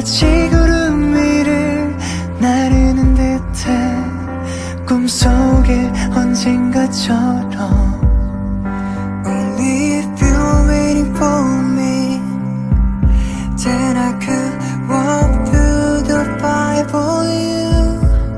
마치 구름 위를 나르는 듯해 꿈속에 언젠가처럼 Only if you're waiting for me Then I could walk through the fire for you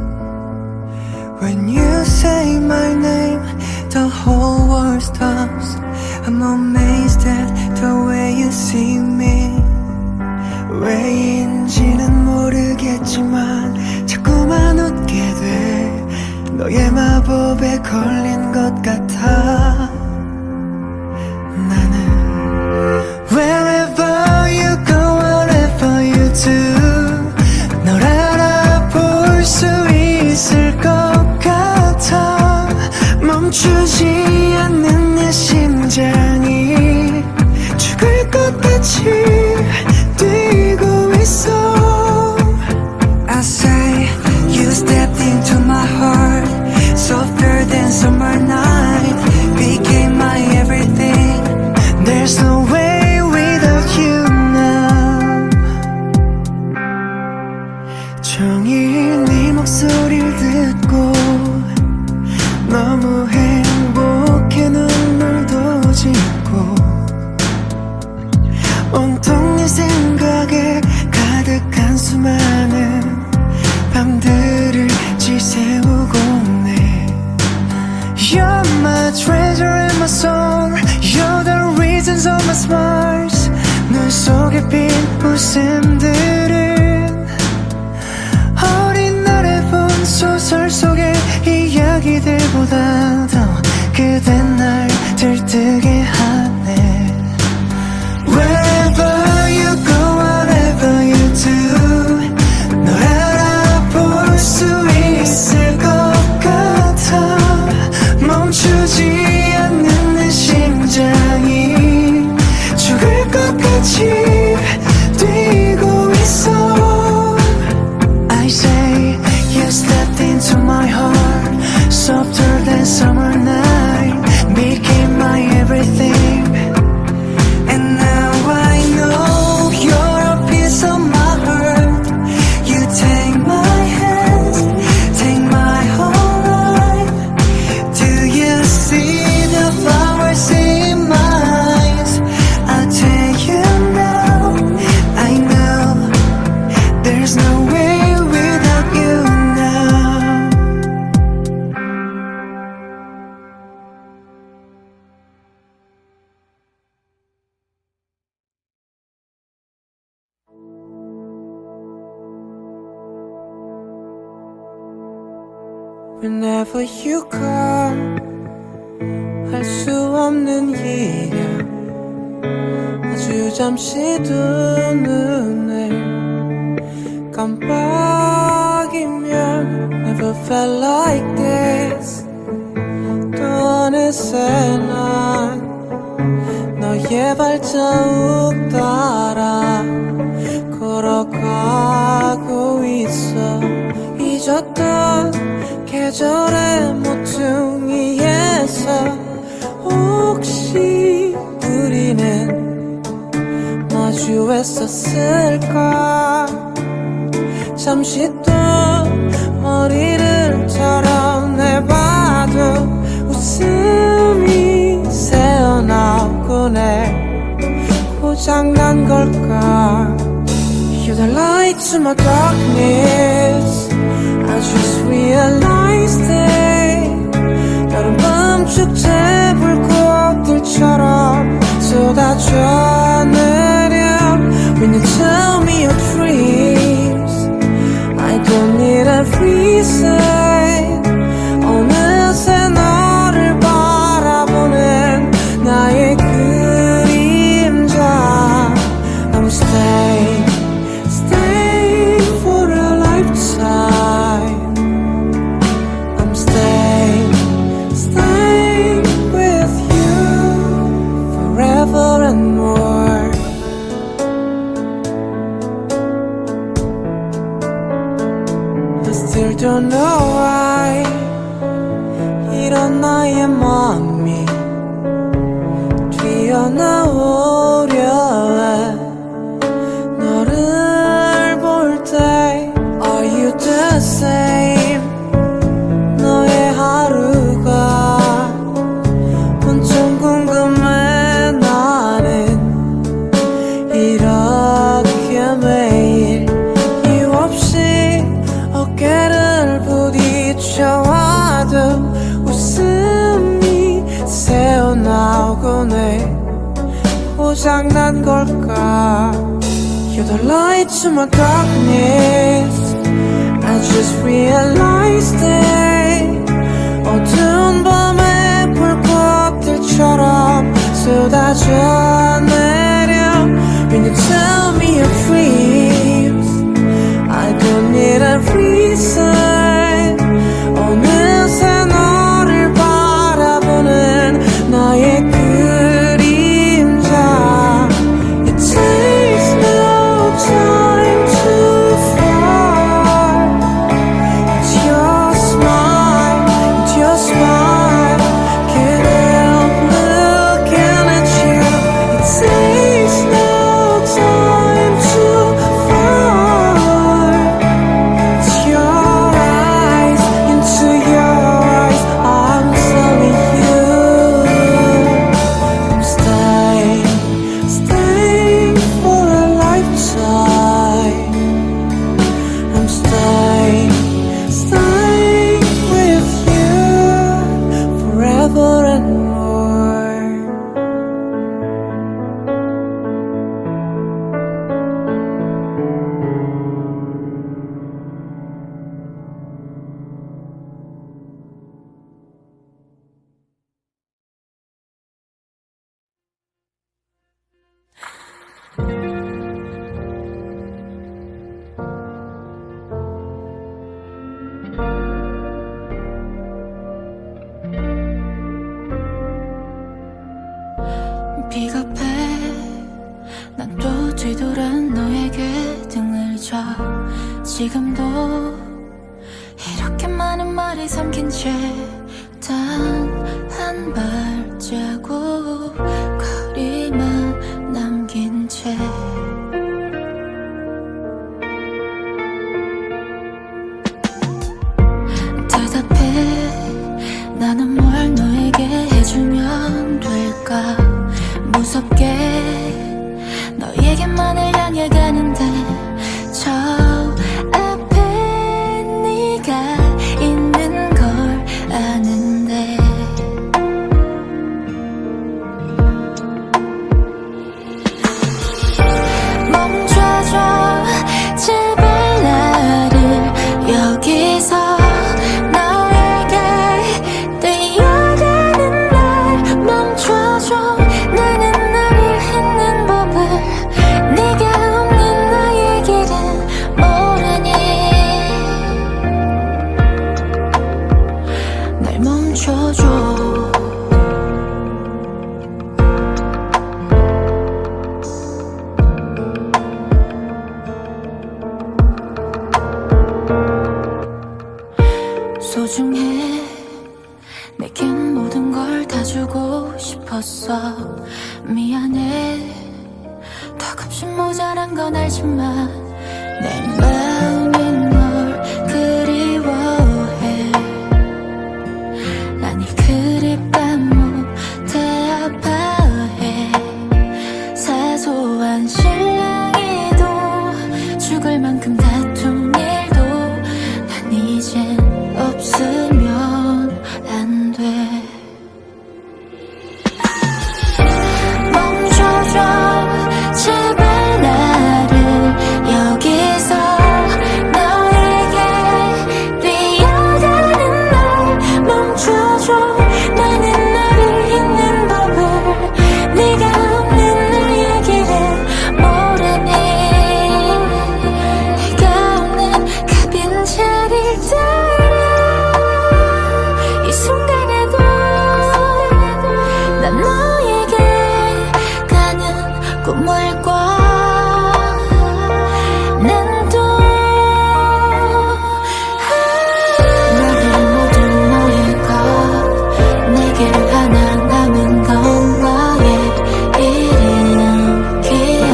When you say my name The whole world stops I'm amazed at the way you see me 왜인지는 모르겠지만 자꾸만 웃게 돼 너의 마법에 걸린 것 같아 나는 Wherever you go, whatever you do 널 알아볼 수 있을 것 같아 멈추지 않는 내 심장이 죽을 것 같이 뛰고 있어 I say you stepped into my heart Softer than summer night Became my everything There's no way without you now 종일 네 목소리를 듣고 너무 행복해 눈물도 짓고 온통 네 생각에 가득한 수많은 밤들을 지새우고 네 You're my treasure and my soul You're the reasons of my smiles 눈 속에 빈 웃음들은 어린 날에 본 소설 속의 이야기들보다 더 그대 날 들뜨게 하네 Wherever you go, whatever you do 널 알아볼 수 있을 것 같아 멈추지 않는 내 심장이 죽을 것 같이 뛰고 있어 I say you stepped into my heart Softer than summer night Became my everything And now I know you're a piece of my heart You take my hands, take my whole life Do you see the flowers in my eyes? I'll take you now I know there's no way without you now Whenever you come 할 수 없는 일이야 아주 잠시 두 눈을 깜빡이면 Never felt like this 또 어느새 난 너의 발자국 따라 걸어가고 있어 잊었던 계절의 모퉁이에서 혹시 우리는 마주했었을까 잠시 또 머리를 털어내봐도 웃음이 새어나오곤 해 고장난 걸까 You're the light to my darkness I just realized it 여름밤 축제 불꽃들처럼 쏟아져 내려 When you tell me your dreams I don't need a reason 어느새 너를 바라보는 나의 그림자 I'm staying for a lifetime I'm staying with you forever and more I still don't know 때문에 고장난 걸까? You're the light to my darkness. I just realized it. 어두운 밤의 불꽃들처럼 쏟아져 내려. When you tell me your dreams, I don't need a reason. 어느새 너를 바라보는 나의 그림자. It takes no time to fall. It's your smile, it's your smile. Can't help looking at you. It takes no time to fall. It's your eyes, into your eyes I'm telling you. I'm staying for a lifetime. I'm staying with you forever and more. 비겁해. 난 또 뒤돌아 너에게 등을 져. 지금도 이렇게 많은 말이 삼킨 채 단 한 발자국 거리만 남긴 채. 대답해. 나는 뭘 너에게 해주면 될까? 무섭게 너에게만을 향해 가는데 저 앞에 네가 있는 걸 아는데. 멈춰줘 제발 나를 여기서. 너에게 뛰어가는 날 멈춰줘. 나는 너를 잊는 법을. 네가 없는 나의 길은 모르니. 날 멈춰줘. 소중해. 내겐 모든 걸 다 주고 싶었어. 미안해. 턱없이 모자란 건 알지만 내 마음이 널 그리워해. 아니 그립다 못해 아파해. 사소한 실랑이도 죽을 만큼 다툰 일도 난 이젠 없으면 안 돼. 멈춰줘 제발 나를 여기서. 너에게 뛰어가는 날 멈춰줘. 나는 너를 잊는 법을. 네가 없는 나의 길은 모르니. 네가 없는 가빈 자리를 따라 이 순간에도 난 너에게 가는 꿈을 꿔. 난 또 너를 모든 너의 것. 내게로 하나 남은 건 너의 이름 기억.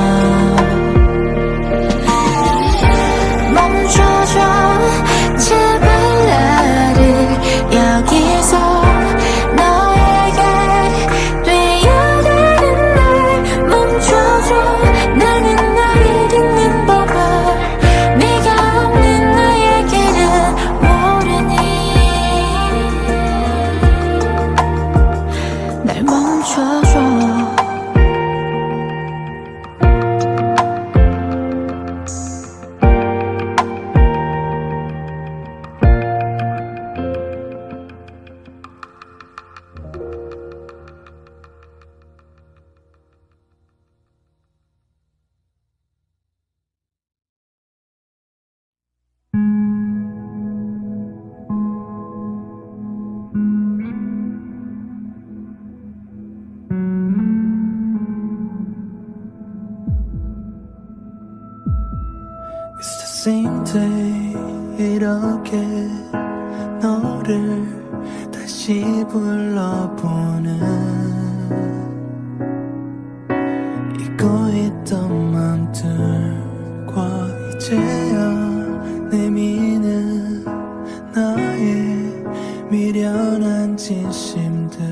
멈춰줘 제발 나를 여기서. 너에게 뛰어가는 날 멈춰줘. Same day 이렇게 너를 다시 불러보는 잊고 있던 맘들과 이제야 내미는 나의 미련한 진심들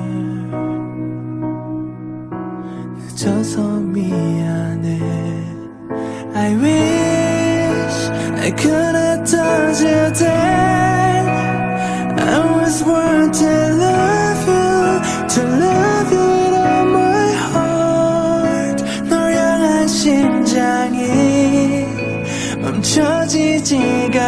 늦어서 미안해 I wish I could have told you that I was born to love you with all my heart 널 향한 심장이 멈춰지지가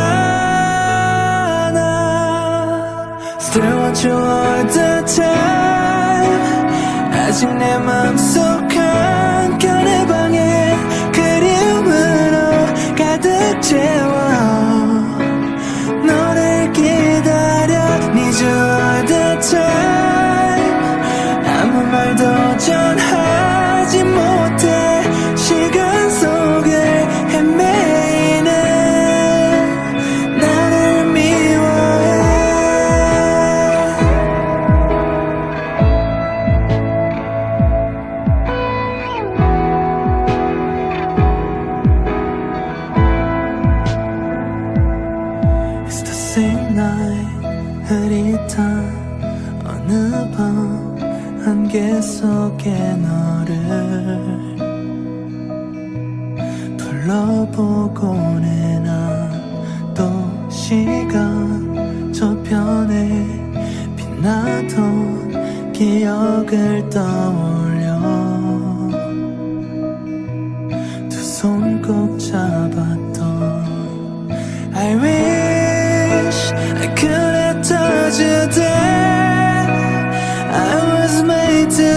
않아 Still want you all the time 아직 내 맘속 한켠의 방에 그리움으로 가득 채워 너를 기다려 Need you all the time 아무 말도 전하지 못해 시간 속을 헤매이는 나를 미워해 It's the same night 흐릿한 어느 밤 안개 속에 너를 불러보곤 해 난 또 시간 저편에 빛나던 기억을 떠올려 두 손 꼭 잡았던 I wish I could have told you that I was made to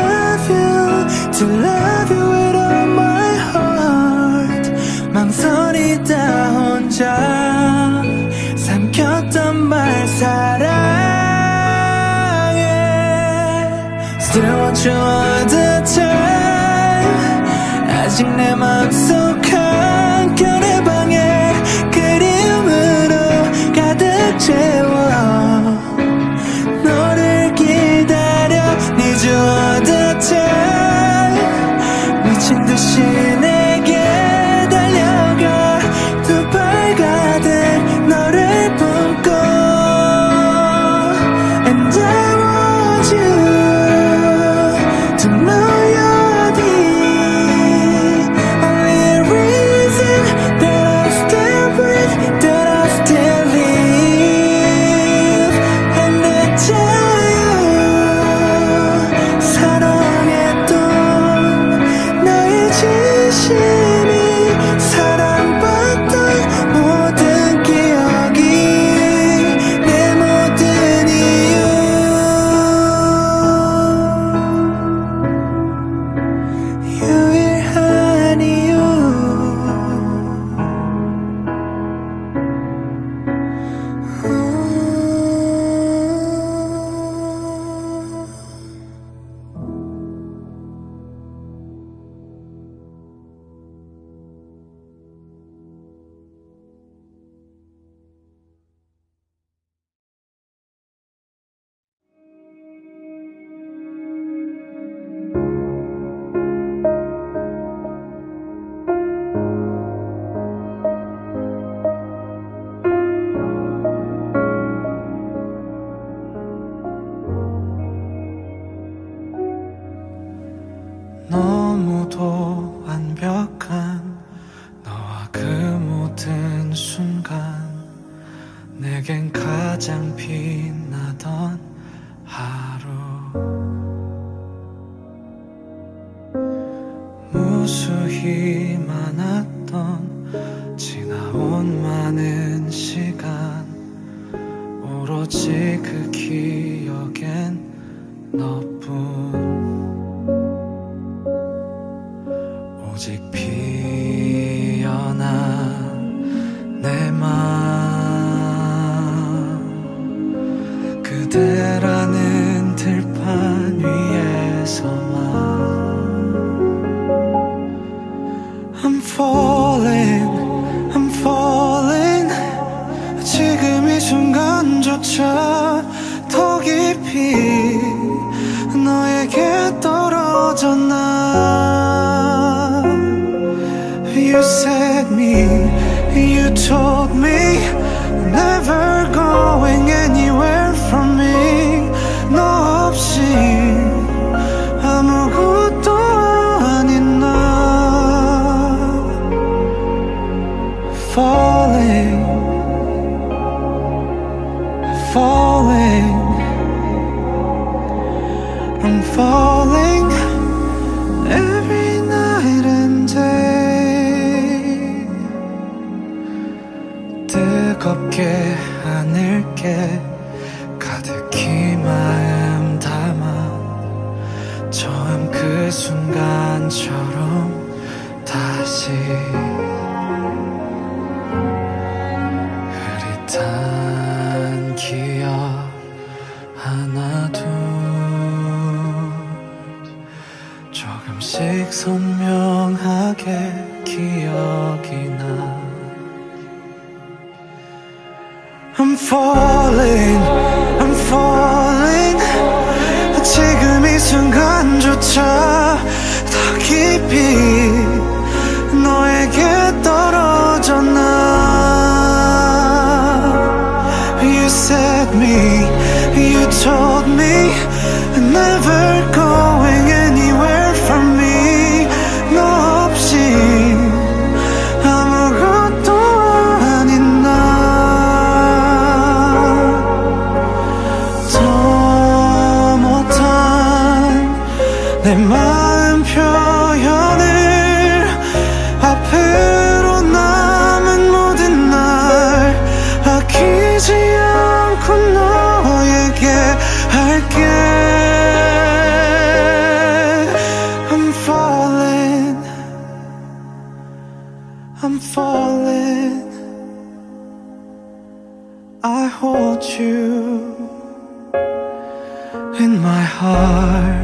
love you with all my heart 망설이다 혼자 삼켰던 말 사랑해 Still want you all the time 아직 내 맘속 한켠의 방에 그리움으로 가득 채워 너를 기다려 Need you all the time 미친 듯이 내게 달려가 두 팔 가득 너를 품고 And I want you to know you're the only reason that I still breathe, that I still live And I tell you 사랑했던 나의 진심이 사랑받던 모든 기억이 내 모든 이유 유일한 이유 너무도 완벽한 너와 그 모든 순간 내겐 가장 빛나던 하루 무수히 많았던 지나온 많은 시간 오로지 그 기억엔 너뿐 오직 피어난 내 맘 그대라는 들판 위에서만 I'm falling 지금 이 순간조차 더 깊이 너에게 떨어져 나 You said me, you told me Never going anywhere from me 너 없이 아무것도 아닌 나 Falling I'm falling every night and day 뜨겁게 하늘께 가득히 마음 담아 처음 그 순간처럼 다시 흐릿한 기억 하나둘 조금씩 선명하게 기억이 나 I'm falling 지금 이 순간조차 더 깊이 너에게 떨어져 나 You said me, you told me Never going anywhere from me 너 없이 아무것도 아닌 나 더 못한 내 마음 표현을 앞으로 남은 모든 날 아끼지 않고 너에게 할게 I'm falling I hold you in my heart